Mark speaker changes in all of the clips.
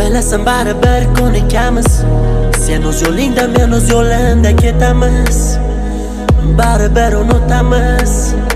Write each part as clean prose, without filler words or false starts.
Speaker 1: Bilasan baribir ko'nikamiz. Sen o'z yo'lingda, men o'z yo'limda ketamiz. Baribir unutamiz.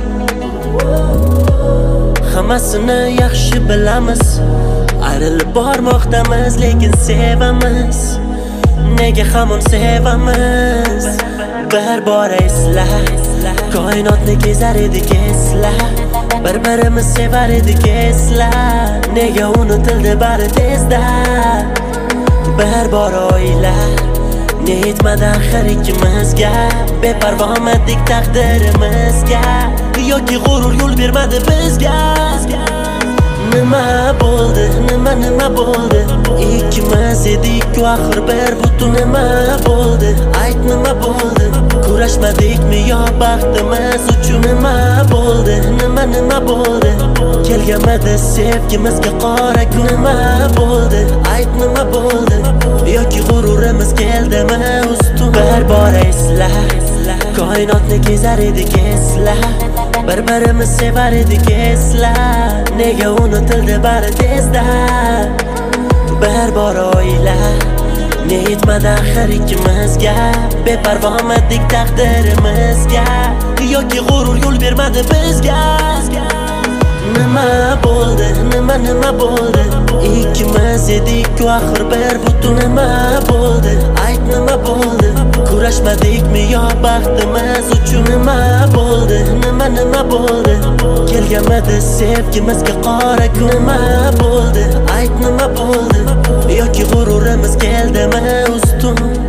Speaker 1: Hammasini yaxshi bilamiz. Ayrilib bormoqdamiz, lekin sevamiz. Nega hamon sevamiz? Bir bor esla, koinotni kezar edik esla. Bir-birimiz sevar edik esla. Nega unutildi bari tezda? Bir bor o'yla, ne yetmadi axir ikkimizga. Beparvomidik taqdirimizga, yoki g'urur yo'l bermadi bizga. Nima bo'ldi, nima bo'ldi? Ikkimiz edik-ku axir bir butun. Nima bo'ldi? Ayt, nima bo'ldi? Kurashmadikmi yo baxtimiz uchun? Nima bo'ldi, nima bo'ldi? Kelganmidi sevgimizga qora kun? Nima bo'ldi? Ayt, nima bo'ldi? Yoki g'ururimiz keldimi ustun? Bir bor esla, koinotni kezar edik esla. Bir-birimiz sevar edik esla. Nega unutildi bari tezda? Bir bor o'yla, ne yetmadi axir ikkimizga. Beparvomidik taqdirimizga, yoki g'urur yo'l bermadi bizga. Nima bo'ldi, nima bo'ldi? Ikkimiz edik-ku axir bir butun. Nima bo'ldi? Ayt, nima bo'ldi? Kurashmadikmi yo baxtimiz uchun? Nima bo'ldi, nima bo'ldi? Kelganmidi sevgimizga qora kun? Nima bo'ldi? Ayt, nima bo'ldi? Yoki g'ururimiz keldimi ustun?